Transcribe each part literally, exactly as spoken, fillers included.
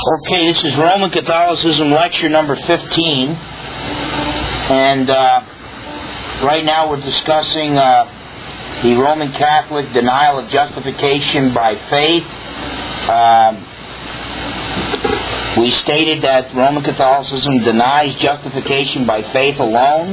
Okay, this is Roman Catholicism lecture number fifteen, and uh, right now we're discussing uh, the Roman Catholic denial of justification by faith. Uh, we stated that Roman Catholicism denies justification by faith alone.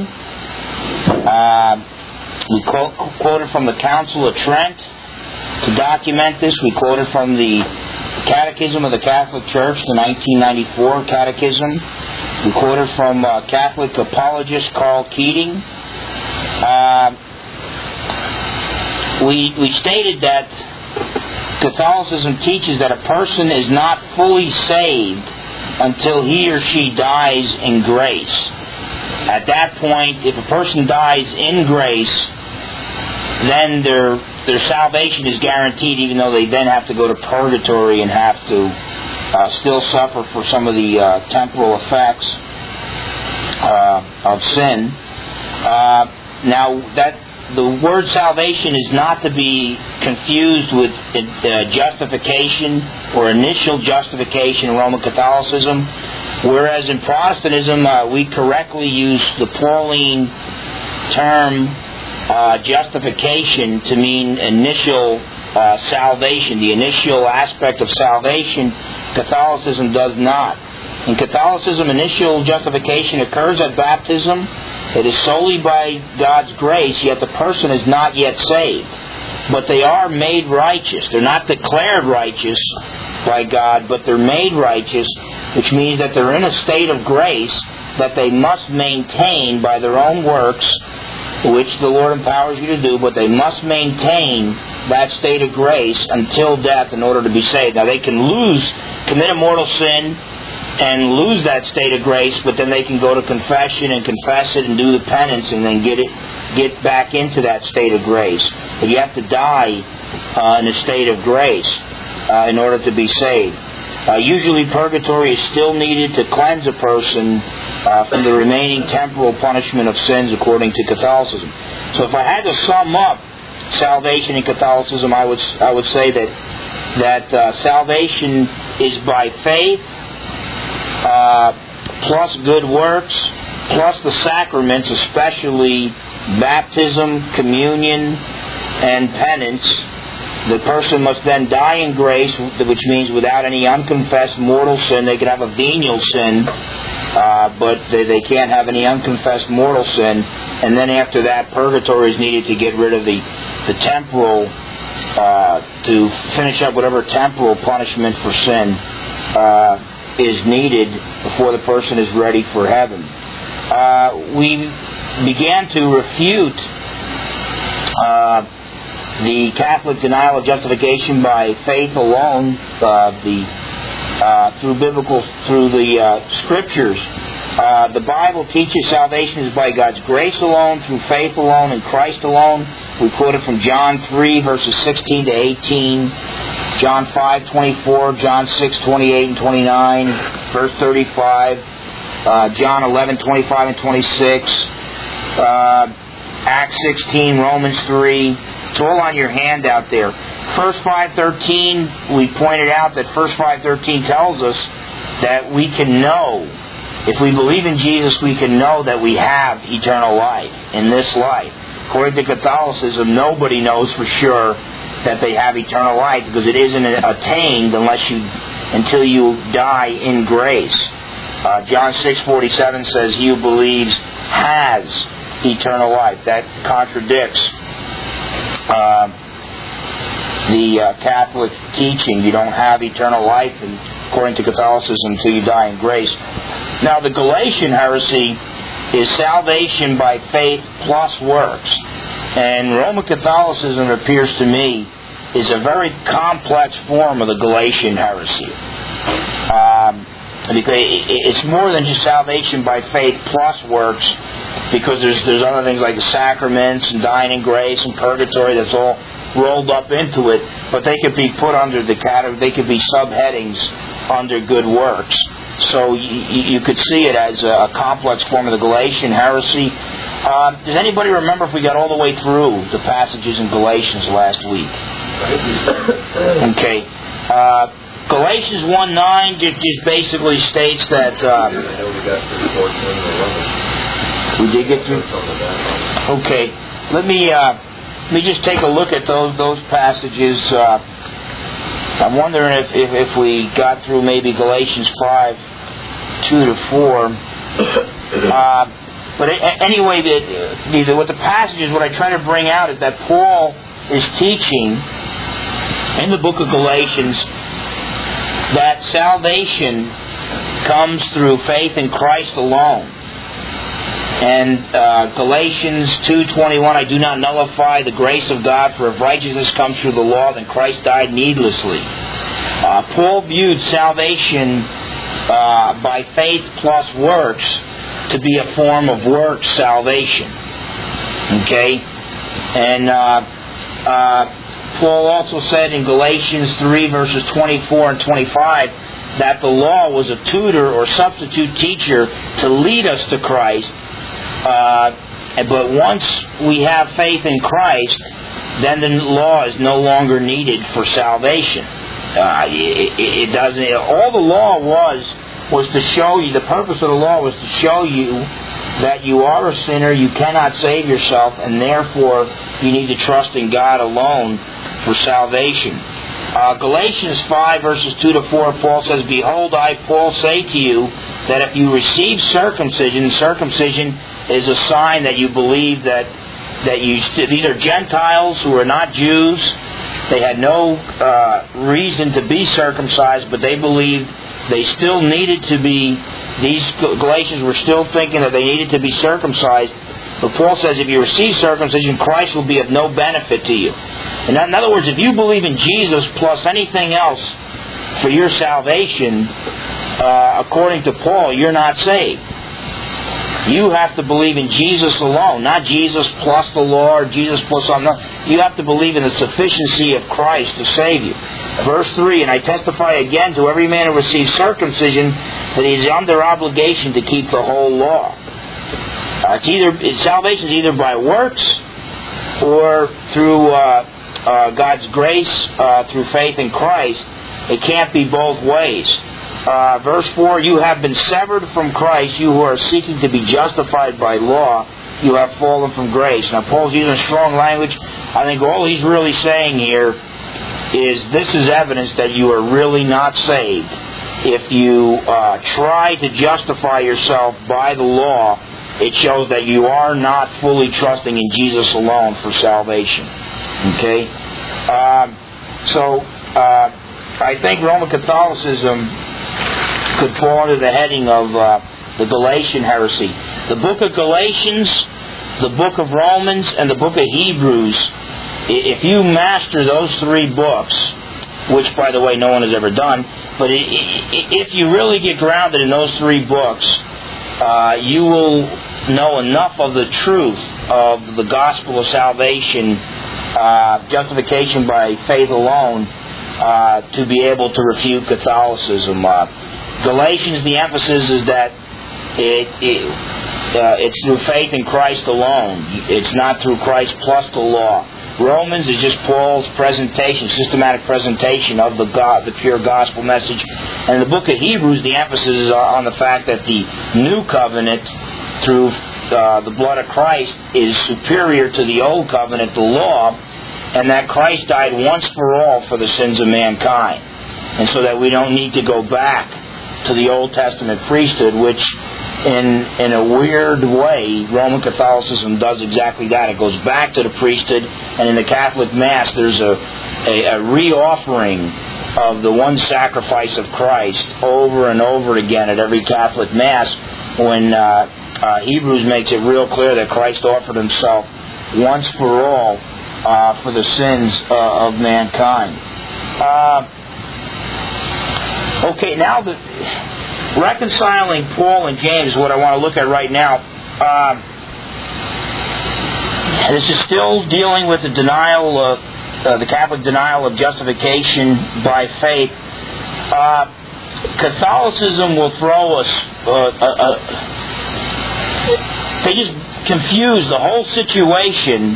Uh, we quote, quoted from the Council of Trent to document this. We quoted from the Catechism of the Catholic Church, the nineteen ninety-four Catechism. We quoted from uh, Catholic apologist Carl Keating. Uh, we, we stated that Catholicism teaches that a person is not fully saved until he or she dies in grace. At that point, if a person dies in grace, then their their salvation is guaranteed, even though they then have to go to purgatory and have to uh, still suffer for some of the uh, temporal effects uh, of sin. Uh, now, that the word salvation is not to be confused with uh, justification or initial justification in Roman Catholicism, whereas in Protestantism uh, we correctly use the Pauline term Uh, justification to mean initial uh, salvation, the initial aspect of salvation. Catholicism does not. In Catholicism, initial justification occurs at baptism. It is solely by God's grace, yet the person is not yet saved. But they are made righteous. They're not declared righteous by God, but they're made righteous, which means that they're in a state of grace that they must maintain by their own works, which the Lord empowers you to do, but they must maintain that state of grace until death in order to be saved. Now, they can lose, commit a mortal sin and lose that state of grace, but then they can go to confession and confess it and do the penance and then get it, get back into that state of grace. But you have to die uh, in a state of grace uh, in order to be saved. Uh, usually purgatory is still needed to cleanse a person uh, from the remaining temporal punishment of sins according to Catholicism. So if I had to sum up salvation in Catholicism, I would I would say that that uh, salvation is by faith uh, plus good works plus the sacraments, especially baptism, communion, and penance. The person must then die in grace, which means without any unconfessed mortal sin. They can have a venial sin, uh, but they, they can't have any unconfessed mortal sin. And then after that, purgatory is needed to get rid of the, the temporal, uh, to finish up whatever temporal punishment for sin uh, is needed before the person is ready for heaven. Uh, we began to refute Uh, the Catholic denial of justification by faith alone, uh, the uh, through biblical, through the uh, Scriptures. Uh, the Bible teaches salvation is by God's grace alone, through faith alone, in Christ alone. We quoted from John three, verses sixteen to eighteen, John five, twenty-four, John six, twenty-eight and twenty-nine, verse thirty-five, uh, John eleven, twenty-five and twenty-six, uh, Acts sixteen, Romans three. It's all on your handout there. First five thirteen, we pointed out that First five thirteen tells us that we can know, if we believe in Jesus, we can know that we have eternal life in this life. According to Catholicism, nobody knows for sure that they have eternal life because it isn't attained unless you, until you die in grace. Uh, John six forty-seven says, "He who believes has eternal life." That contradicts Uh, the uh, Catholic teaching. You don't have eternal life, and according to Catholicism, until you die in grace. Now, the Galatian heresy is salvation by faith plus works. And Roman Catholicism, it appears to me, is a very complex form of the Galatian heresy. Um, it's more than just salvation by faith plus works, because there's there's other things like the sacraments and dying in grace and purgatory that's all rolled up into it, but they could be put under the category, they could be subheadings under good works. So you, you could see it as a complex form of the Galatian heresy. Uh, does anybody remember if we got all the way through the passages in Galatians last week? Okay. Uh, Galatians one nine just, just basically states that... Uh, I know we got through fourteen or we did get through... Okay. Let me, uh, let me just take a look at those those passages. Uh, I'm wondering if, if, if we got through maybe Galatians five, two to four. Uh, but anyway, the, the, what the passages, what I try to bring out is that Paul is teaching in the book of Galatians that salvation comes through faith in Christ alone. And uh, Galatians two twenty-one, I do not nullify the grace of God, for if righteousness comes through the law, then Christ died needlessly. Uh, Paul viewed salvation uh, by faith plus works to be a form of works salvation. Okay? And uh, uh, Paul also said in Galatians three verses twenty-four and twenty-five that the law was a tutor or substitute teacher to lead us to Christ. Uh, but once we have faith in Christ, then the law is no longer needed for salvation. Uh, it, it, it doesn't. All the law was was to show you. The purpose of the law was to show you that you are a sinner, you cannot save yourself, and therefore you need to trust in God alone for salvation. Uh, Galatians five verses two to four, Paul says, "Behold, I, Paul, say to you that if you receive circumcision, circumcision is a sign that you believe that that you st- these are Gentiles who are not Jews. They had no uh, reason to be circumcised, but they believed they still needed to be. These Galatians were still thinking that they needed to be circumcised. But Paul says, if you receive circumcision, Christ will be of no benefit to you. And in other words, if you believe in Jesus plus anything else for your salvation, uh, according to Paul, you're not saved. You have to believe in Jesus alone, not Jesus plus the law or Jesus plus something. You have to believe in the sufficiency of Christ to save you. Verse three, "And I testify again to every man who receives circumcision that he is under obligation to keep the whole law." Uh, it's either it's, salvation is either by works or through uh, uh, God's grace, uh, through faith in Christ. It can't be both ways. Uh, verse four, "You have been severed from Christ, you who are seeking to be justified by law. You have fallen from grace." Now, Paul's using strong language. I think all he's really saying here is this is evidence that you are really not saved. If you uh, try to justify yourself by the law, it shows that you are not fully trusting in Jesus alone for salvation. Okay? Uh, so, uh, I think Roman Catholicism could fall under the heading of uh, the Galatian heresy. The book of Galatians, the book of Romans, and the book of Hebrews, if you master those three books, which, by the way, no one has ever done, but if you really get grounded in those three books, uh, you will know enough of the truth of the gospel of salvation, uh, justification by faith alone, uh, to be able to refute Catholicism. Uh, Galatians, the emphasis is that it, it uh, it's through faith in Christ alone. It's not through Christ plus the law. Romans is just Paul's presentation, systematic presentation of the God, the pure gospel message. And in the book of Hebrews, the emphasis is on the fact that the new covenant through uh, the blood of Christ is superior to the old covenant, the law, and that Christ died once for all for the sins of mankind. And so that we don't need to go back to the Old Testament priesthood, which in in a weird way, Roman Catholicism does exactly that. It goes back to the priesthood, and in the Catholic Mass there's a, a, a re-offering of the one sacrifice of Christ over and over again at every Catholic Mass, when uh, uh, Hebrews makes it real clear that Christ offered himself once for all uh, for the sins uh, of mankind. Uh, okay, now the... reconciling Paul and James is what I want to look at right now. Uh, this is still dealing with the denial of uh, the Catholic denial of justification by faith. Uh, Catholicism will throw us. Uh, uh, uh, they just confuse the whole situation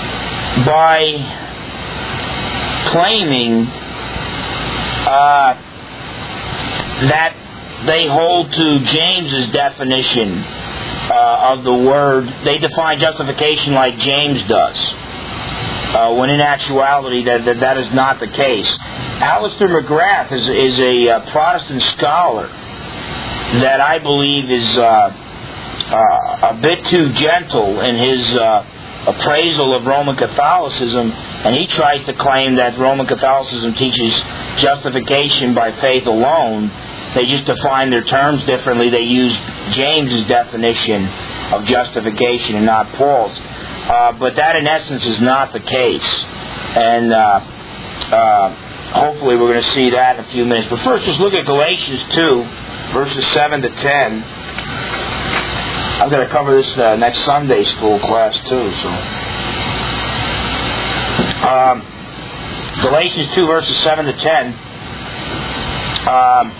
by claiming uh, that they hold to James's definition uh, of the word. They define justification like James does, uh, when in actuality that, that that is not the case. Alistair McGrath is, is a uh, Protestant scholar that I believe is uh, uh, a bit too gentle in his uh, appraisal of Roman Catholicism, and he tries to claim that Roman Catholicism teaches justification by faith alone. They just define their terms differently. They use James's definition of justification and not Paul's. Uh, but that, in essence, is not the case. And uh, uh, hopefully we're going to see that in a few minutes. But first, just look at Galatians two, verses seven to ten. I'm going to cover this uh, next Sunday school class, too. So, um, Galatians two, verses seven to ten. Um,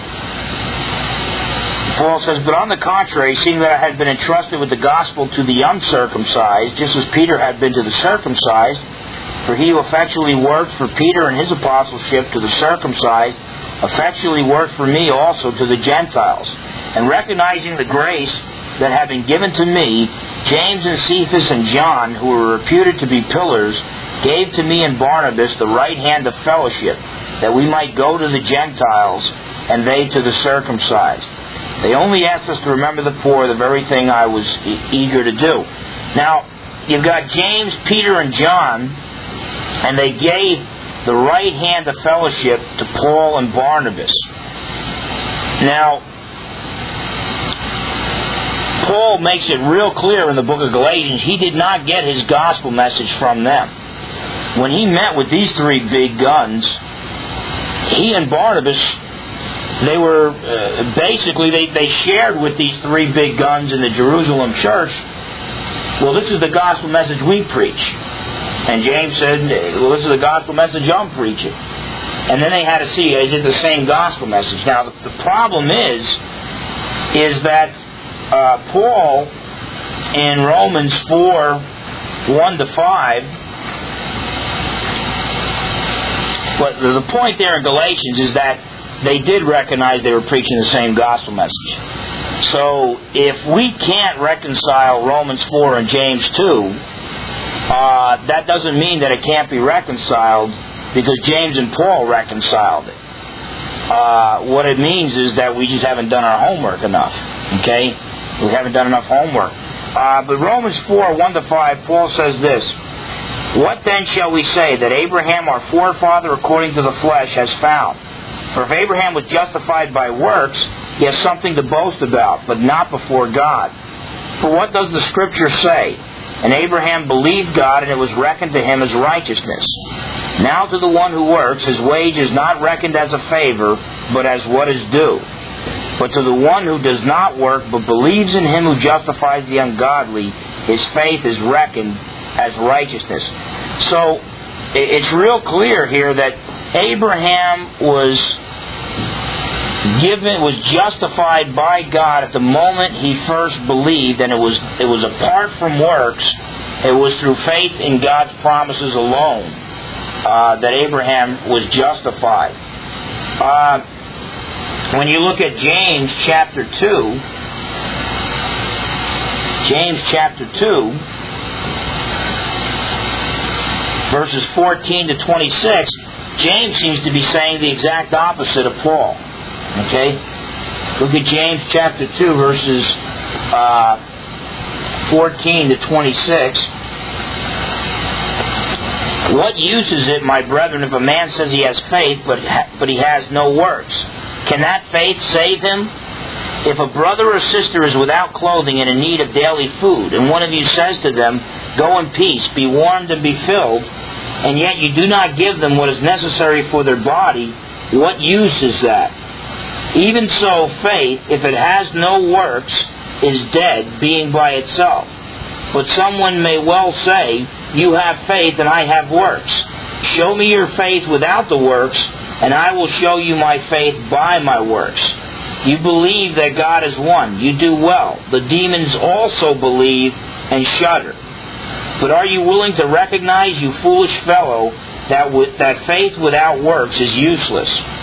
Paul says, "But on the contrary, seeing that I had been entrusted with the gospel to the uncircumcised, just as Peter had been to the circumcised, for he who effectually worked for Peter in his apostleship to the circumcised, effectually worked for me also to the Gentiles. And recognizing the grace that had been given to me, James and Cephas and John, who were reputed to be pillars, gave to me and Barnabas the right hand of fellowship, that we might go to the Gentiles, and they to the circumcised. They only asked us to remember the poor, the very thing I was e- eager to do." Now, you've got James, Peter, and John, and they gave the right hand of fellowship to Paul and Barnabas. Now, Paul makes it real clear in the book of Galatians, he did not get his gospel message from them. When he met with these three big guns, he and Barnabas, they were uh, basically, they, they shared with these three big guns in the Jerusalem church, well, this is the gospel message we preach. And James said, well, this is the gospel message I'm preaching. And then they had to see, is it the same gospel message? Now, the, the problem is, is that uh, Paul in Romans four, one to five, but the point there in Galatians is that they did recognize they were preaching the same gospel message. So if we can't reconcile Romans four and James two, uh, that doesn't mean that it can't be reconciled, because James and Paul reconciled it. Uh, what it means is that we just haven't done our homework enough. Okay? We haven't done enough homework. Uh, but Romans four, one to five, Paul says this, "What then shall we say that Abraham, our forefather according to the flesh, has found? For if Abraham was justified by works, he has something to boast about, but not before God. For what does the Scripture say? And Abraham believed God, and it was reckoned to him as righteousness. Now to the one who works, his wage is not reckoned as a favor, but as what is due. But to the one who does not work, but believes in him who justifies the ungodly, his faith is reckoned as righteousness." So, it's real clear here that Abraham was given, was justified by God at the moment he first believed, and it was it was apart from works. It was through faith in God's promises alone uh, that Abraham was justified. Uh, when you look at James chapter two, James chapter two, verses fourteen to twenty-six, James seems to be saying the exact opposite of Paul. Okay? Look at James chapter two, verses uh, fourteen to twenty-six. "What use is it, my brethren, if a man says he has faith, but ha- but he has no works? Can that faith save him? If a brother or sister is without clothing and in need of daily food, and one of you says to them, 'Go in peace, be warmed and be filled,' and yet you do not give them what is necessary for their body, what use is that? Even so, faith, if it has no works, is dead, being by itself. But someone may well say, 'You have faith and I have works. Show me your faith without the works, and I will show you my faith by my works. You believe that God is one. You do well. The demons also believe and shudder. But are you willing to recognize, you foolish fellow, that with, that faith without works is useless?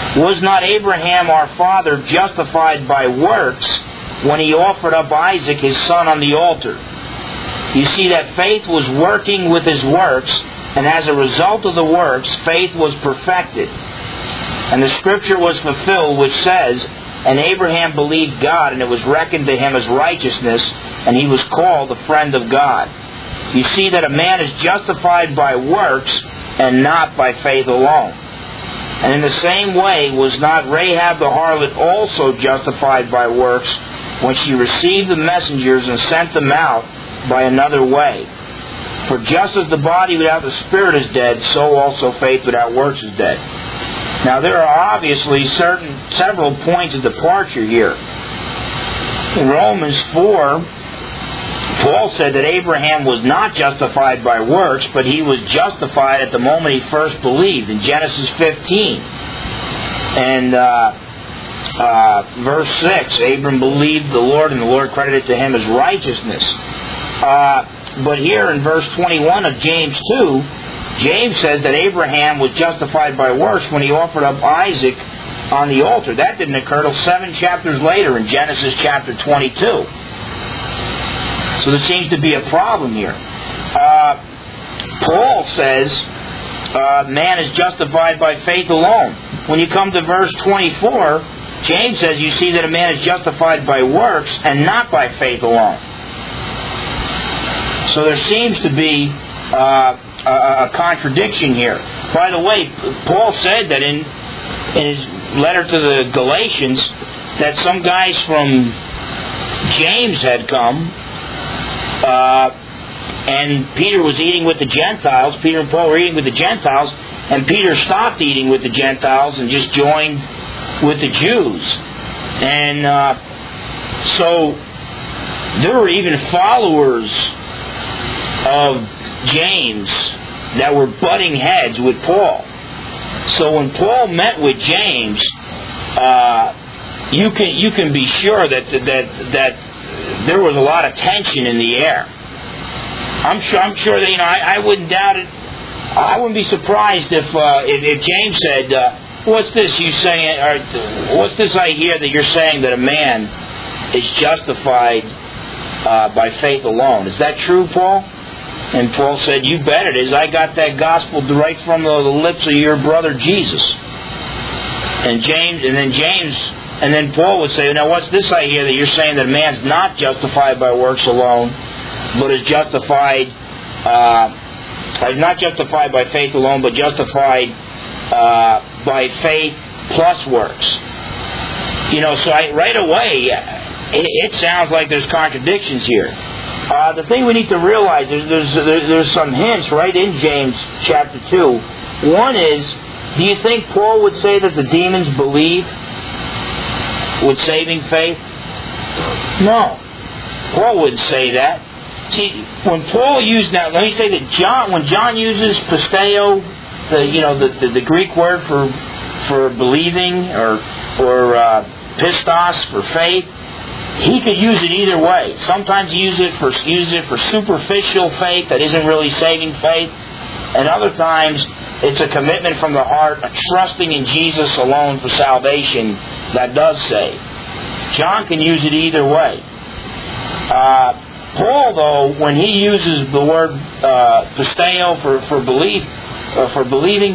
Was not Abraham our father justified by works when he offered up Isaac his son on the altar? You see that faith was working with his works, and as a result of the works, faith was perfected. And the scripture was fulfilled which says, and Abraham believed God, and it was reckoned to him as righteousness, and he was called the friend of God. You see that a man is justified by works and not by faith alone. And in the same way, was not Rahab the harlot also justified by works when she received the messengers and sent them out by another way? For just as the body without the spirit is dead, so also faith without works is dead. Now there are obviously certain several points of departure here. In Romans four, Paul said that Abraham was not justified by works, but he was justified at the moment he first believed, in Genesis fifteen. And uh, uh, verse six, Abram believed the Lord, and the Lord credited to him as righteousness. Uh, but here in verse twenty-one of James two, James says that Abraham was justified by works when he offered up Isaac on the altar. That didn't occur till seven chapters later in Genesis chapter twenty-two. So there seems to be a problem here. Uh, Paul says uh, man is justified by faith alone. When you come to verse twenty-four, James says you see that a man is justified by works and not by faith alone. So there seems to be uh, a, a contradiction here. By the way, Paul said that in, in his letter to the Galatians that some guys from James had come, uh, and Peter was eating with the Gentiles. Peter and Paul were eating with the Gentiles, and Peter stopped eating with the Gentiles and just joined with the Jews. And uh, so there were even followers of James that were butting heads with Paul. So when Paul met with James, uh, you can you can be sure that that that there was a lot of tension in the air. I'm sure I'm sure that you know I, I wouldn't doubt it. I wouldn't be surprised if uh, if, if James said, uh, "What's this you saying? Or what's this I hear that you're saying that a man is justified uh, by faith alone? Is that true, Paul?" And Paul said, "You bet it is. I got that gospel right from the, the lips of your brother Jesus." And James, and then James, and then Paul would say, "Now, what's this I hear that you're saying that a man's not justified by works alone, but is justified, uh, is not justified by faith alone, but justified uh, by faith plus works." You know, so I, right away, it, it sounds like there's contradictions here. Uh, the thing we need to realize is there's, there's there's some hints right in James chapter two. One is, do you think Paul would say that the demons believe with saving faith? No, Paul wouldn't say that. See, when Paul used now, let me say that John, when John uses pisteo, the you know the, the, the Greek word for for believing, or or uh, pistos for faith. He could use it either way. Sometimes he uses it for uses it for superficial faith that isn't really saving faith, and other times it's a commitment from the heart, a trusting in Jesus alone for salvation that does save. John can use it either way. Uh, Paul, though, when he uses the word uh, pisteo for for belief, uh, for believing,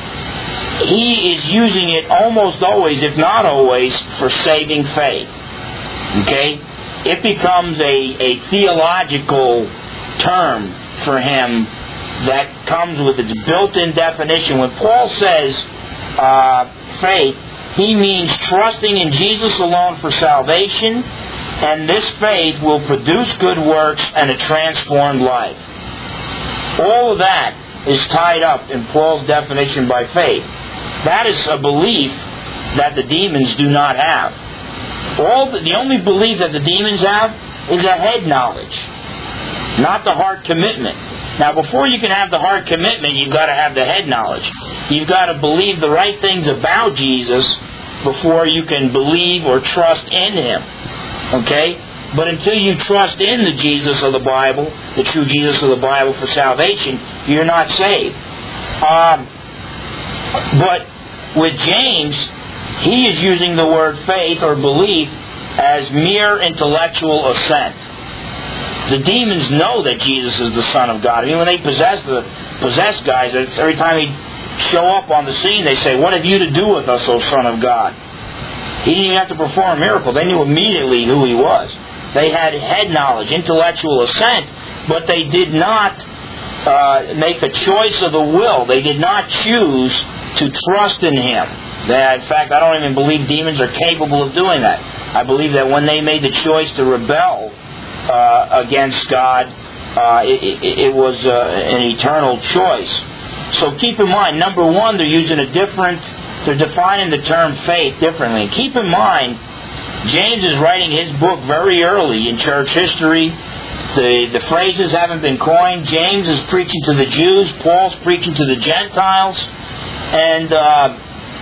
he is using it almost always, if not always, for saving faith. Okay? It becomes a, a theological term for him that comes with its built-in definition. When Paul says uh, faith, he means trusting in Jesus alone for salvation, and this faith will produce good works and a transformed life. All of that is tied up in Paul's definition by faith. That is a belief that the demons do not have. All the, the only belief that the demons have is a head knowledge, not the heart commitment. Now, before you can have the heart commitment, you've got to have the head knowledge. You've got to believe the right things about Jesus before you can believe or trust in Him. Okay? But until you trust in the Jesus of the Bible, the true Jesus of the Bible for salvation, you're not saved. Um, but with James, he is using the word faith or belief as mere intellectual assent. The demons know that Jesus is the Son of God. I mean, when they possess the possessed guys, every time he'd show up on the scene, they say, "What have you to do with us, O Son of God?" He didn't even have to perform a miracle. They knew immediately who he was. They had head knowledge, intellectual assent, but they did not uh, make a choice of the will. They did not choose to trust in him. They, in fact, I don't even believe demons are capable of doing that. I believe that when they made the choice to rebel uh, against God, uh, it, it, it was uh, an eternal choice. So keep in mind, number one, they're using a different, they're defining the term faith differently. Keep in mind, James is writing his book very early in church history. The, the phrases haven't been coined. James is preaching to the Jews. Paul's preaching to the Gentiles. And uh,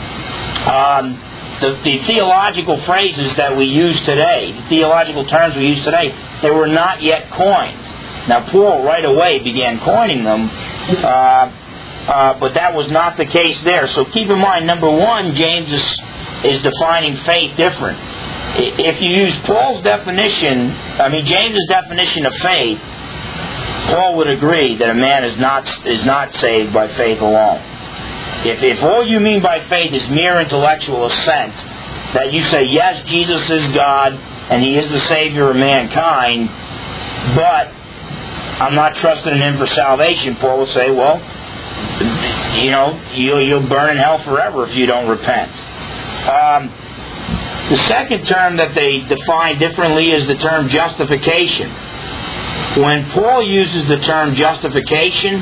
um, the, the theological phrases that we use today, the theological terms we use today, they were not yet coined. Now, Paul right away began coining them, uh, uh, but that was not the case there. So keep in mind, number one, James is, is defining faith different. If you use Paul's definition, I mean James's definition of faith, Paul would agree that a man is not is not saved by faith alone. If if all you mean by faith is mere intellectual assent, that you say, yes, Jesus is God and He is the Savior of mankind, but I'm not trusting in Him for salvation, Paul would say, well, you know, you'll, you'll burn in hell forever if you don't repent. Um, The second term that they define differently is the term justification. When Paul uses the term justification,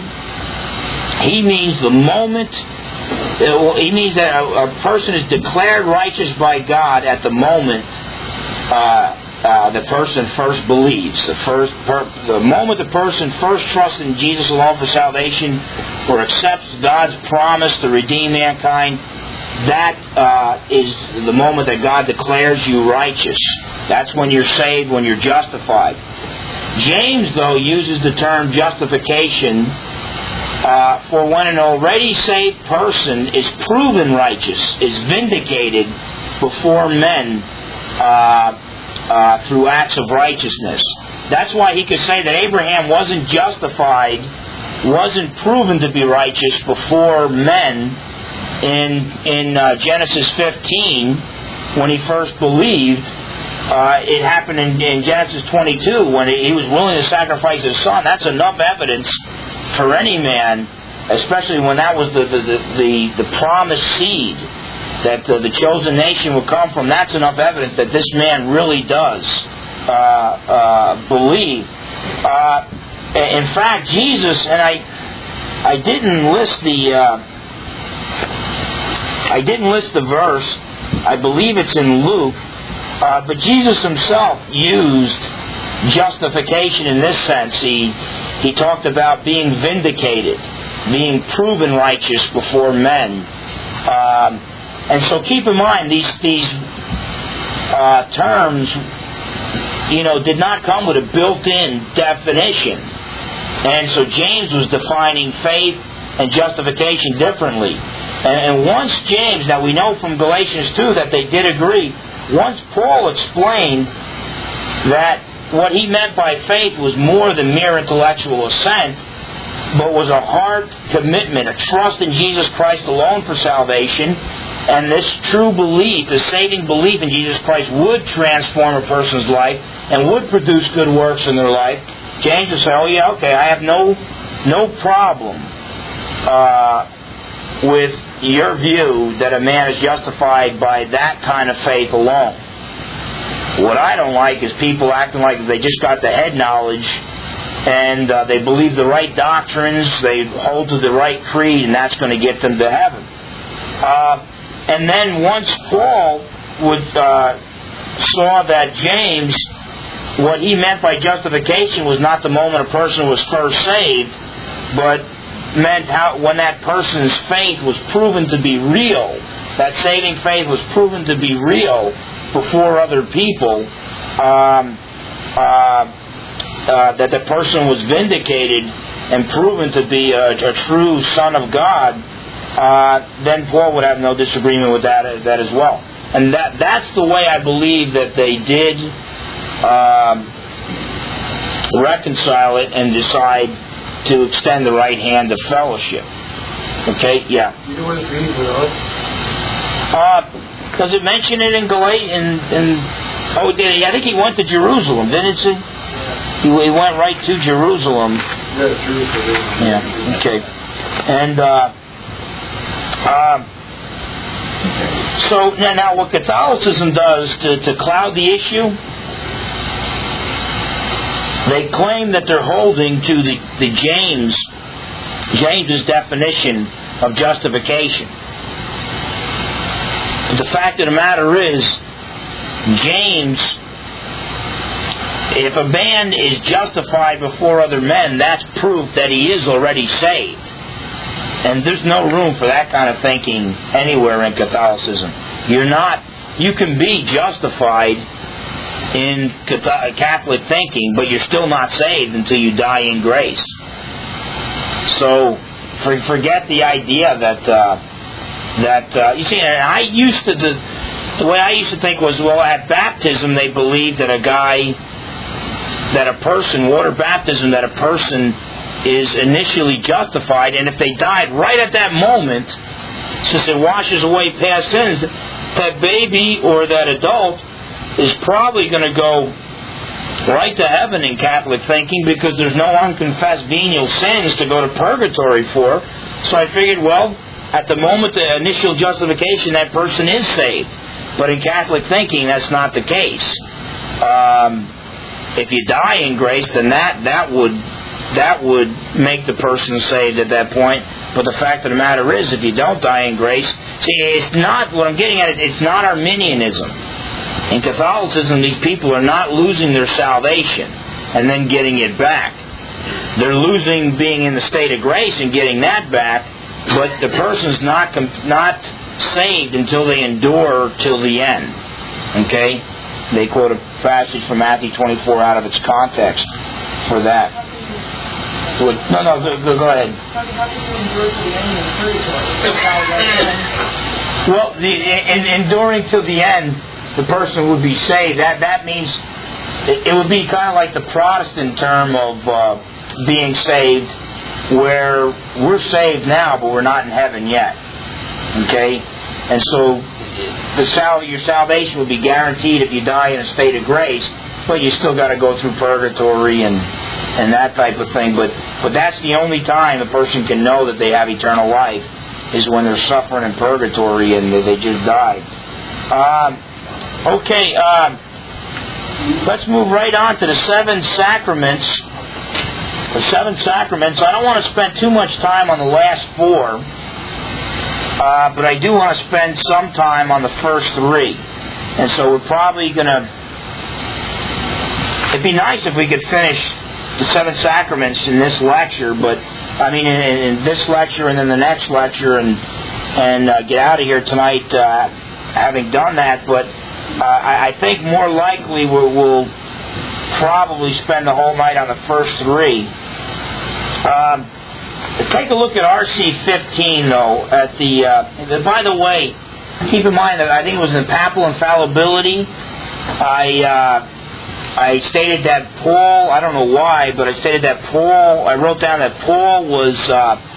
he means the moment, he means that a, a person is declared righteous by God at the moment uh, uh, the person first believes. The, first per, the moment the person first trusts in Jesus alone for salvation or accepts God's promise to redeem mankind, that uh, is the moment that God declares you righteous. That's when you're saved, when you're justified. James, though, uses the term justification uh, for when an already saved person is proven righteous, is vindicated before men uh, uh, through acts of righteousness. That's why he could say that Abraham wasn't justified, wasn't proven to be righteous before men In in uh, Genesis fifteen, when he first believed. Uh, it happened in, in Genesis twenty-two when he, he was willing to sacrifice his son. That's enough evidence for any man, especially when that was the the, the, the, the promised seed that uh, the chosen nation would come from. That's enough evidence that this man really does uh, uh, believe. Uh, in fact, Jesus, and I I didn't list the... Uh, I didn't list the verse. I believe it's in Luke. Uh, but Jesus himself used justification in this sense. He he talked about being vindicated, being proven righteous before men. Um, and so keep in mind, these these uh, terms, you know, did not come with a built-in definition. And so James was defining faith and justification differently. And once James, now we know from Galatians two that they did agree, once Paul explained that what he meant by faith was more than mere intellectual assent, but was a heart commitment, a trust in Jesus Christ alone for salvation, and this true belief, the saving belief in Jesus Christ would transform a person's life and would produce good works in their life, James would say, oh yeah, okay, I have no, no problem uh, with your view that a man is justified by that kind of faith alone. What I don't like is people acting like they just got the head knowledge and uh, they believe the right doctrines, they hold to the right creed, and that's going to get them to heaven. Uh, and then once Paul would uh, saw that James, what he meant by justification was not the moment a person was first saved, but meant how when that person's faith was proven to be real, that saving faith was proven to be real before other people, um, uh, uh, that the person was vindicated and proven to be a, a true son of God uh, then Paul would have no disagreement with that, that as well. And that that's the way I believe that they did um, reconcile it and decide to extend the right hand of fellowship. Okay, yeah. You know what it means for us? Uh, does it mention it in Galatians? In, in, oh, did he? I think he went to Jerusalem, didn't he? He, he went right to Jerusalem. Yeah, Jerusalem. Yeah, okay. And, uh, uh, so now, now what Catholicism does to, to cloud the issue, they claim that they're holding to the, the James, James's definition of justification. But the fact of the matter is, James, if a man is justified before other men, that's proof that he is already saved. And there's no room for that kind of thinking anywhere in Catholicism. You're not, you can be justified in Catholic thinking, but you're still not saved until you die in grace. So, for, forget the idea that, uh, that uh, you see, and I used to, the, the way I used to think was, well, at baptism they believed that a guy, that a person, water baptism, that a person is initially justified, and if they died right at that moment, since it washes away past sins, that baby or that adult is probably going to go right to heaven in Catholic thinking, because there's no unconfessed venial sins to go to purgatory for. So I figured, well, at the moment the initial justification, that person is saved. But in Catholic thinking, that's not the case. Um, if you die in grace, then that, that would that would make the person saved at that point. But the fact of the matter is, if you don't die in grace, see, it's not, what I'm getting at, it's not Arminianism. In Catholicism, these people are not losing their salvation and then getting it back. They're losing being in the state of grace and getting that back, but the person's not not saved until they endure till the end. Okay? They quote a passage from Matthew twenty-four out of its context for that. No, no, go, go, go ahead. Well, the, in, enduring till the end, the person would be saved. That that means it, it would be kind of like the Protestant term of uh, being saved, where we're saved now, but we're not in heaven yet. Okay, and so the sal- your salvation would be guaranteed if you die in a state of grace, but you still got to go through purgatory and and that type of thing. But but that's the only time a person can know that they have eternal life, is when they're suffering in purgatory and they, they just died. Um, okay, uh, let's move right on to the seven sacraments. The seven sacraments. I don't want to spend too much time on the last four, uh, but I do want to spend some time on the first three. And so we're probably going to... It'd be nice if we could finish the seven sacraments in this lecture, but I mean in, in this lecture and then the next lecture, and and uh, get out of here tonight uh, having done that. But uh, I, I think more likely we'll, we'll probably spend the whole night on the first three. Um, take a look at R C fifteen though. At the uh, by the way, keep in mind that I think it was in Papal Infallibility. I. Uh, I stated that Paul, I don't know why, but I stated that Paul, I wrote down that Paul was uh,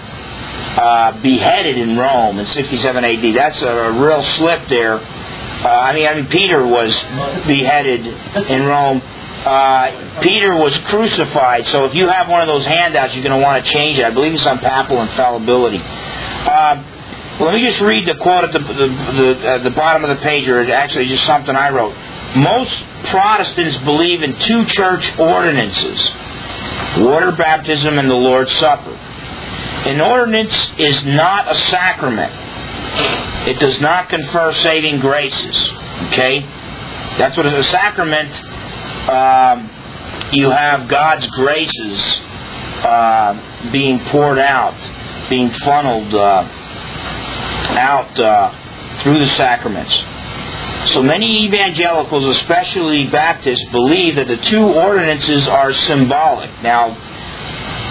uh, beheaded in Rome in sixty-seven A D. That's a, a real slip there. Uh, I mean, I mean, Peter was beheaded in Rome. Uh, Peter was crucified, so if you have one of those handouts, you're going to want to change it. I believe it's on Papal Infallibility. Uh, well, let me just read the quote at the, the, the, at the bottom of the page, or actually just something I wrote. Most Protestants believe in two church ordinances, water baptism and the Lord's Supper. An ordinance is not a sacrament. It does not confer saving graces. Okay? That's what is a sacrament. Um, you have God's graces uh, being poured out, being funneled uh, out uh, through the sacraments. So many evangelicals, especially Baptists, believe that the two ordinances are symbolic. Now,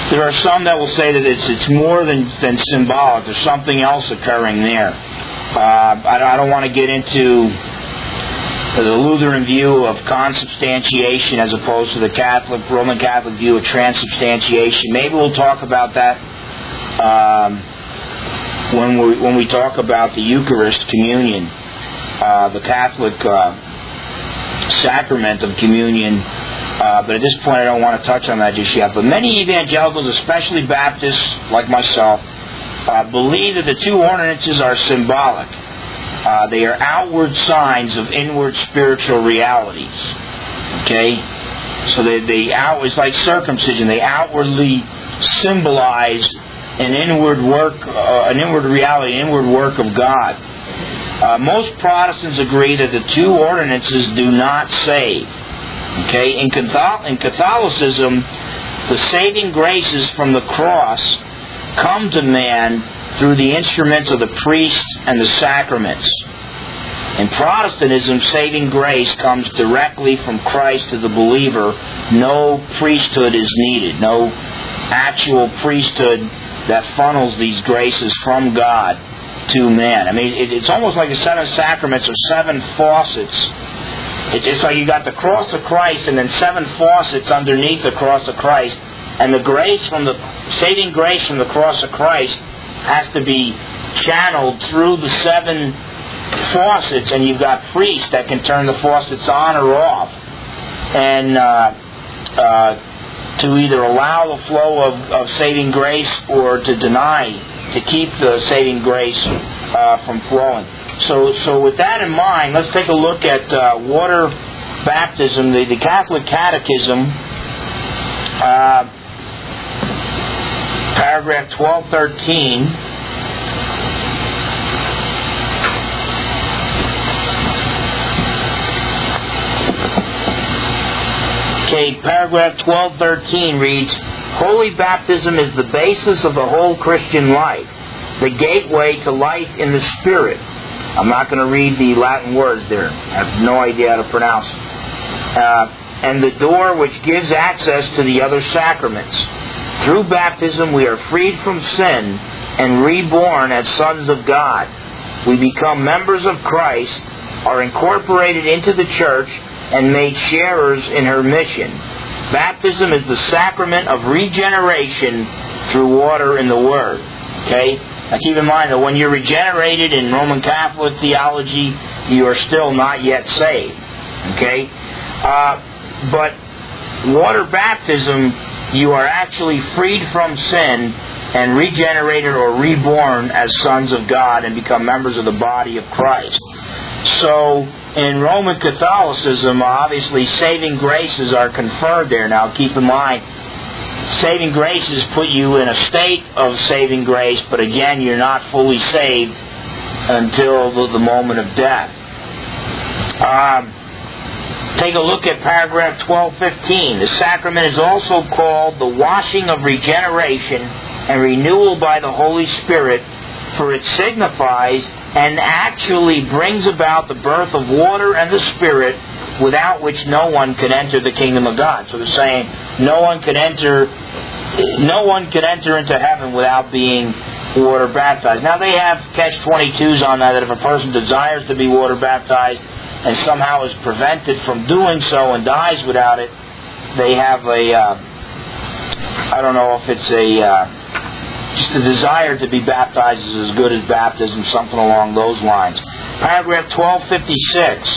There are some that will say that it's it's more than, than symbolic. There's something else occurring there. Uh, I, I don't want to get into the Lutheran view of consubstantiation as opposed to the Catholic, Roman Catholic view of transubstantiation. Maybe we'll talk about that um, when we when we talk about the Eucharist, communion, uh, the Catholic uh, sacrament of communion. Uh, but at this point, I don't want to touch on that just yet. But many evangelicals, especially Baptists like myself, uh, believe that the two ordinances are symbolic. Uh, they are outward signs of inward spiritual realities. Okay? So they, they out, it's like circumcision. They outwardly symbolize an inward work, uh, an inward reality, an inward work of God. Uh, most Protestants agree that the two ordinances do not save. Okay? In, Catholic, in Catholicism, the saving graces from the cross come to man through the instruments of the priest and the sacraments. In Protestantism, saving grace comes directly from Christ to the believer. No priesthood is needed. No actual priesthood that funnels these graces from God to man. I mean, it, it's almost like the seven sacraments or seven faucets. It's, it's like you got the cross of Christ and then seven faucets underneath the cross of Christ. And the grace from the saving grace from the cross of Christ has to be channeled through the seven faucets, and you've got priests that can turn the faucets on or off, and uh, uh, to either allow the flow of, of saving grace or to deny, to keep the saving grace uh, from flowing. So, so with that in mind, let's take a look at uh, water baptism. The, the Catholic Catechism, uh, paragraph twelve thirteen. Okay, paragraph twelve thirteen reads, "Holy baptism is the basis of the whole Christian life, the gateway to life in the Spirit." I'm not going to read the Latin words there. I have no idea how to pronounce it. Uh, and the door which gives access to the other sacraments. Through baptism we are freed from sin and reborn as sons of God. We become members of Christ, are incorporated into the Church, and made sharers in her mission. Baptism is the sacrament of regeneration through water in the Word. Okay? Now keep in mind that when you're regenerated in Roman Catholic theology, you are still not yet saved. Okay? Uh, but water baptism, you are actually freed from sin and regenerated or reborn as sons of God and become members of the body of Christ. So, in Roman Catholicism, obviously saving graces are conferred there. Now keep in mind, saving graces put you in a state of saving grace, but again, you're not fully saved until the, the moment of death. Um, take a look at paragraph twelve fifteen. The sacrament is also called the washing of regeneration and renewal by the Holy Spirit, for it signifies and actually brings about the birth of water and the Spirit, without which no one can enter the kingdom of God. So they're saying no one can enter, no one can enter into heaven without being water baptized. Now they have catch twenty-twos on that, that if a person desires to be water baptized and somehow is prevented from doing so and dies without it, they have a, uh, I don't know if it's a, uh, just a desire to be baptized is as good as baptism, something along those lines. Paragraph twelve fifty-six.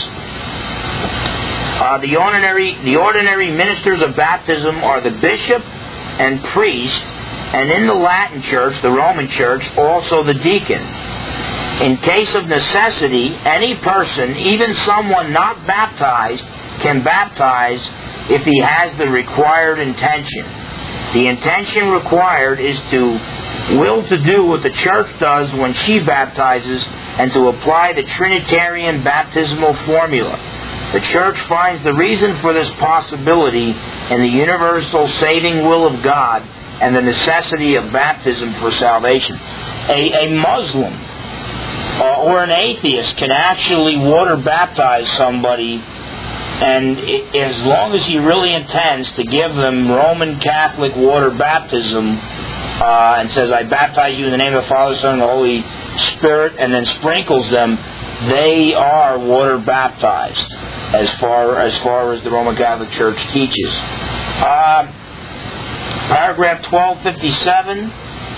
Uh, the ordinary the ordinary ministers of baptism are the bishop and priest, and in the Latin Church, the Roman Church, also the deacon. In case of necessity, any person, even someone not baptized, can baptize if he has the required intention. The intention required is to will to do what the Church does when she baptizes and to apply the Trinitarian baptismal formula. The Church finds the reason for this possibility in the universal saving will of God and the necessity of baptism for salvation. A, a Muslim uh, or an atheist can actually water baptize somebody And as long as he really intends to give them Roman Catholic water baptism, uh, and says, I baptize you in the name of the Father, Son, and the Holy Spirit, and then sprinkles them, they are water baptized, as far as far as the Roman Catholic Church teaches. Uh, paragraph twelve fifty-seven.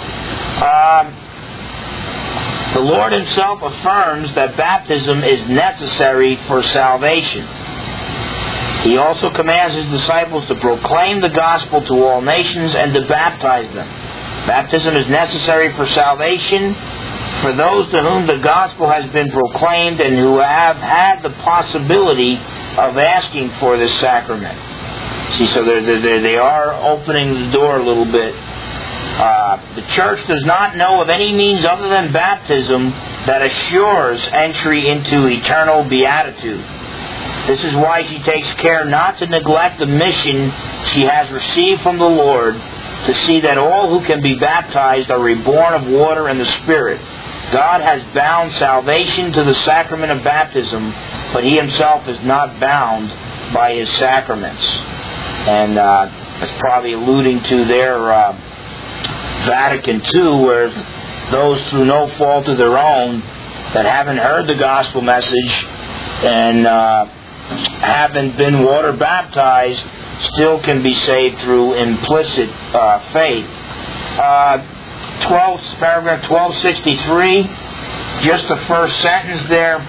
Uh, the Lord Himself affirms that baptism is necessary for salvation. He also commands His disciples to proclaim the gospel to all nations and to baptize them. Baptism is necessary for salvation for those to whom the gospel has been proclaimed and who have had the possibility of asking for this sacrament. See, so they're, they're, they are opening the door a little bit. Uh, the Church does not know of any means other than baptism that assures entry into eternal beatitude. This is why she takes care not to neglect the mission she has received from the Lord, to see that all who can be baptized are reborn of water and the Spirit. God has bound salvation to the sacrament of baptism, but He Himself is not bound by His sacraments. And uh, that's probably alluding to their uh, Vatican two, where those through no fault of their own that haven't heard the gospel message and uh, haven't been water baptized still can be saved through implicit uh, faith. Uh, twelve, paragraph twelve sixty-three, just the first sentence there.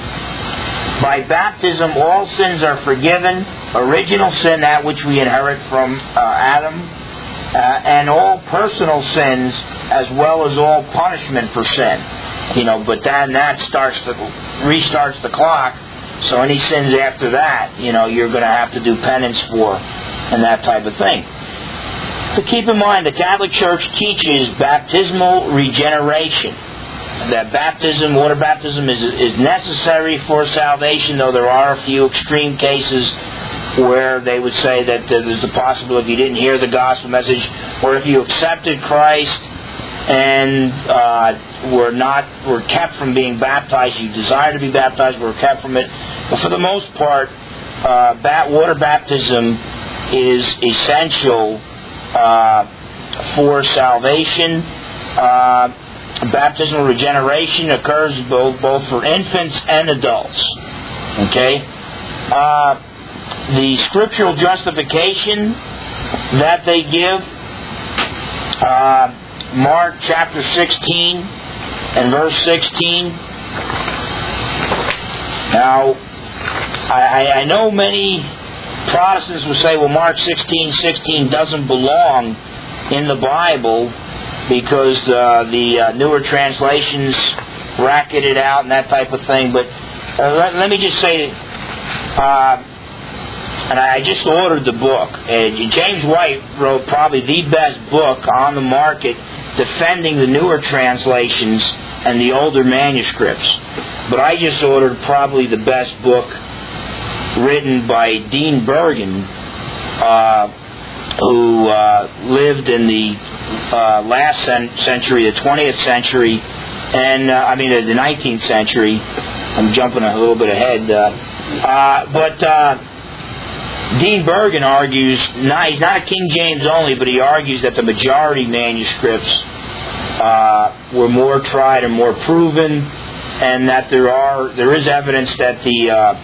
By baptism all sins are forgiven, original sin, that which we inherit from uh, Adam, uh, and all personal sins as well as all punishment for sin. You know, but then that starts to restarts the clock. So any sins after that, you know, you're going to have to do penance for, and that type of thing. But keep in mind, the Catholic Church teaches baptismal regeneration. That baptism, water baptism, is is necessary for salvation, though there are a few extreme cases where they would say that uh, there's the possibility if you didn't hear the gospel message, or if you accepted Christ and uh, were not were kept from being baptized, you desire to be baptized, were kept from it. But for the most part, uh, bat, water baptism is essential uh, for salvation. Uh, baptismal regeneration occurs both both for infants and adults. Okay, uh, the scriptural justification that they give. Uh, Mark chapter sixteen and verse sixteen. Now, I, I know many Protestants will say, well, Mark sixteen sixteen doesn't belong in the Bible because uh, the uh, newer translations bracket it out and that type of thing. But uh, let, let me just say, uh, and I just ordered the book. Uh, James White wrote probably the best book on the market defending the newer translations and the older manuscripts. But I just ordered probably the best book written by Dean Bergen, uh, who uh, lived in the uh, last century, the twentieth century, and uh, I mean the nineteenth century. I'm jumping a little bit ahead. Uh, uh, but uh, Dean Bergen argues, not, he's not a King James only, but he argues that the majority manuscripts uh, were more tried and more proven, and that there are there is evidence that the uh,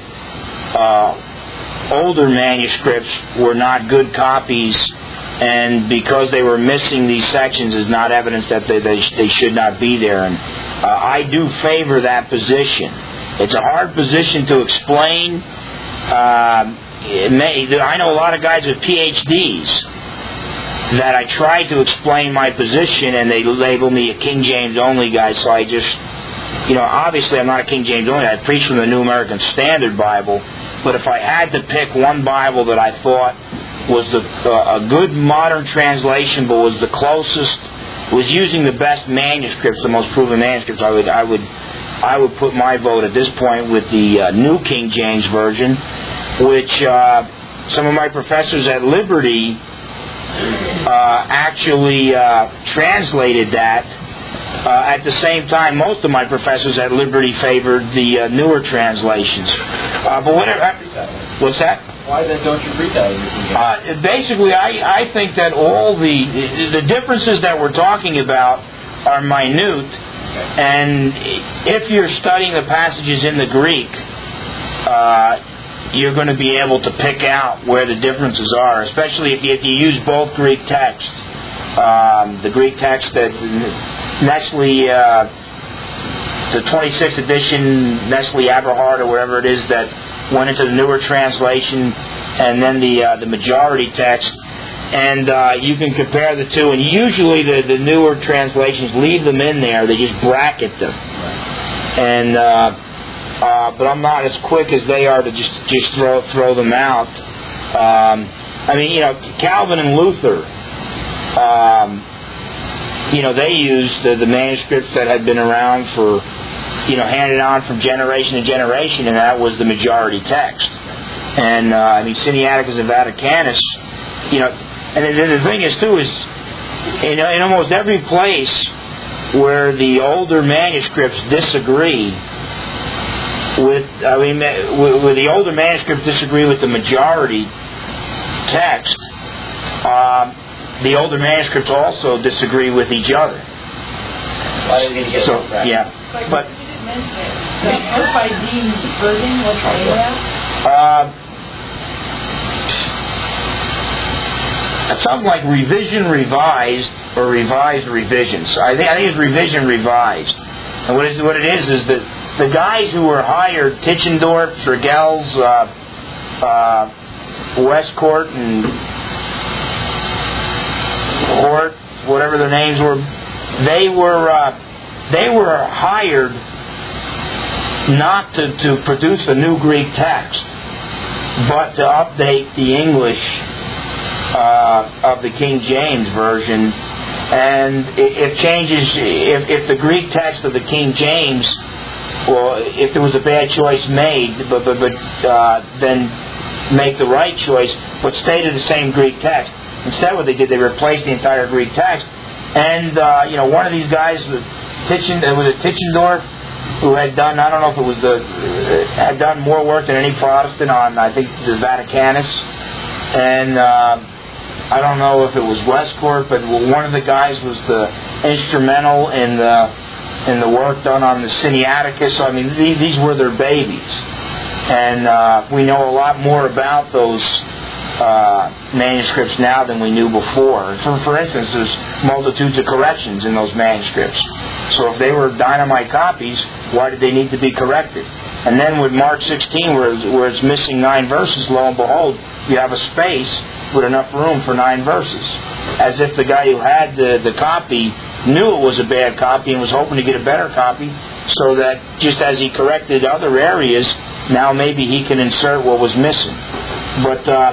uh, older manuscripts were not good copies, and because they were missing these sections is not evidence that they they, they should not be there. And uh, I do favor that position. It's a hard position to explain. Uh, It may, I know a lot of guys with P H Ds that I try to explain my position and they label me a King James only guy, so I just, you know, obviously I'm not a King James only. I preach from the New American Standard Bible, but if I had to pick one Bible that I thought was the, uh, a good modern translation but was the closest, was using the best manuscripts, the most proven manuscripts, I would I would I would put my vote at this point with the uh, New King James Version, which uh, some of my professors at Liberty uh, actually uh, translated that. Uh, at the same time, most of my professors at Liberty favored the uh, newer translations. Uh, but whatever. What's that? Why then don't you read that in your King James? Uh, basically, I, I think that all the the differences that we're talking about are minute, and if you're studying the passages in the Greek, uh, you're going to be able to pick out where the differences are, especially if you, if you use both Greek texts. Um, the Greek text that Nestle, uh, the twenty-sixth edition, Nestle Aberhart or whatever it is that went into the newer translation, and then the uh, the majority text, and uh, you can compare the two. And usually the, the newer translations leave them in there; they just bracket them. And uh, uh, but I'm not as quick as they are to just just throw throw them out. Um, I mean, you know, Calvin and Luther. Um, you know, they used the, the manuscripts that had been around for, you know, handed on from generation to generation, and that was the majority text. And, uh, I mean, Sinaiticus and Vaticanus, you know, and the, the thing is, too, is in, in almost every place where the older manuscripts disagree with, I mean, where the older manuscripts disagree with the majority text, um, the older manuscripts also disagree with each other. Why did you get so, that? yeah. Like, but, what you didn't mention it. The book by Dean Bergen, what's the name of uh, that? something like Revision Revised or Revised Revisions. I think I think it's Revision Revised. And what, is, what it is is that the guys who were hired, Tischendorf, Tregelles, uh, uh, Westcourt, and Hort, whatever their names were, they were uh, they were hired not to, to produce a new Greek text, but to update the English uh, of the King James Version. And if changes, if, if the Greek text of the King James, well, if there was a bad choice made, but but, but uh, then make the right choice, but stay to the same Greek text. Instead, what they did, they replaced the entire Greek text. And, uh, you know, one of these guys, Tichen, uh, was it Tischendorf, who had done, I don't know if it was the, uh, had done more work than any Protestant on, I think, the Vaticanus. And uh, I don't know if it was Westcourt, but one of the guys was the instrumental in the in the work done on the Sinaiticus. So, I mean, these, these were their babies. And uh, we know a lot more about those Uh, manuscripts now than we knew before. For, for instance, there's multitudes of corrections in those manuscripts. So if they were dynamite copies, why did they need to be corrected? And then with Mark sixteen, where, where it's missing nine verses, lo and behold, you have a space with enough room for nine verses. As if the guy who had the, the copy knew it was a bad copy and was hoping to get a better copy, so that just as he corrected other areas, now maybe he can insert what was missing. But uh,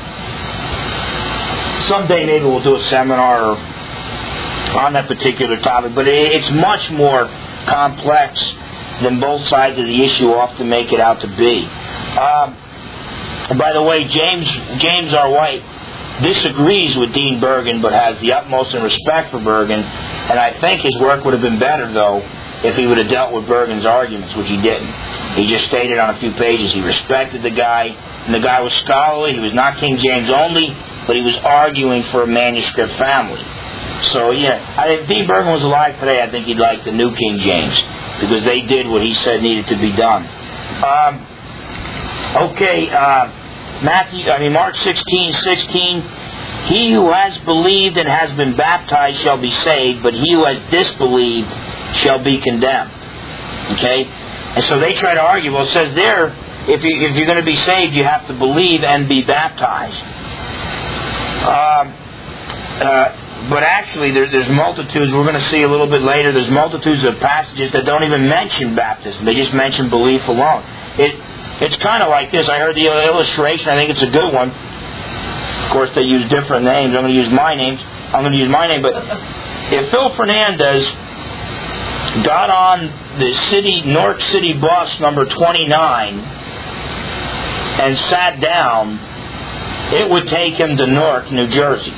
someday maybe we'll do a seminar on that particular topic, but it's much more complex than both sides of the issue often make it out to be. Um, by the way, James James R. White disagrees with Dean Bergen, but has the utmost respect for Bergen, and I think his work would have been better, though, if he would have dealt with Bergen's arguments, which he didn't. He just stated on a few pages he respected the guy, and the guy was scholarly. He was not King James only, but he was arguing for a manuscript family. So, yeah, I, if Dean Bergen was alive today, I think he'd like the new King James, because they did what he said needed to be done. Um, okay, uh, Matthew, I mean Mark sixteen sixteen. He who has believed and has been baptized shall be saved, but he who has disbelieved shall be condemned. Okay, and so they try to argue. Well, it says there, if you if you're going to be saved, you have to believe and be baptized. Um, uh, but actually, there, there's multitudes. We're going to see a little bit later. There's multitudes of passages that don't even mention baptism. They just mention belief alone. It it's kind of like this. I heard the illustration. I think it's a good one. Of course, they use different names. I'm going to use my name. I'm going to use my name. But if Phil Fernandez got on the city Newark City bus number twenty-nine and sat down, it would take him to Newark, New Jersey.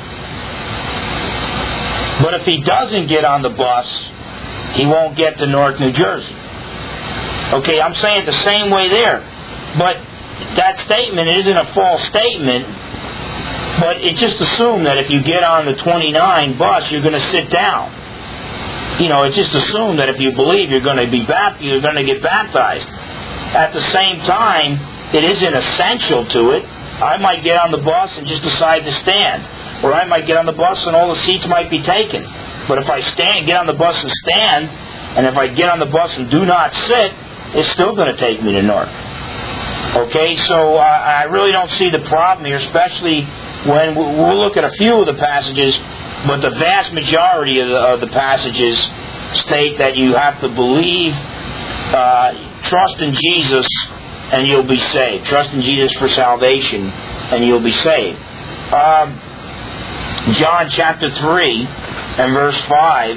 But if he doesn't get on the bus, he won't get to Newark, New Jersey. Okay, I'm saying it the same way there. But that statement isn't a false statement, but it just assumed that if you get on the twenty-nine bus, you're going to sit down. You know, it's just assumed that if you believe you're going to be baptized, you're going to get baptized. At the same time, it isn't essential to it. I might get on the bus and just decide to stand. Or I might get on the bus and all the seats might be taken. But if I stand, get on the bus and stand, and if I get on the bus and do not sit, it's still going to take me to Newark. Okay, so uh, I really don't see the problem here, especially when we'll look at a few of the passages, but the vast majority of the, of the passages state that you have to believe, uh, trust in Jesus, and you'll be saved. Trust in Jesus for salvation, and you'll be saved. Um, John chapter three and verse five.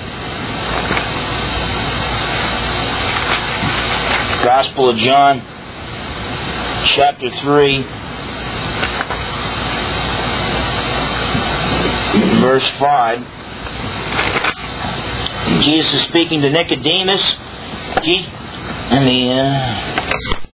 Gospel of John chapter three verse five. Jesus is speaking to Nicodemus. Let me... Uh,